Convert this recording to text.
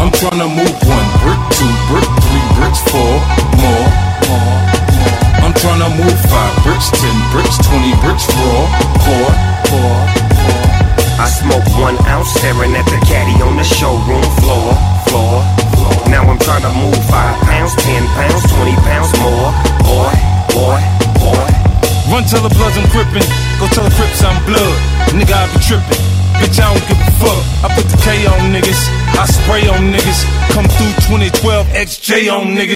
I'm tryna move 1 brick, 2 brick, 3 bricks, 4 more. I'm tryna move 5 bricks, 10 bricks, 20 bricks, pour. I smoke 1 ounce, staring at the caddy on the showroom floor. Now I'm tryna move 5 pounds, 10 pounds, 20 pounds more. Boy. Run tell the Bloods I'm crippin', go tell the Crips I'm blood. Nigga, I be trippin', bitch I don't give a fuck. I put the K on niggas, I spray on niggas. Come through 2012, XJ on niggas.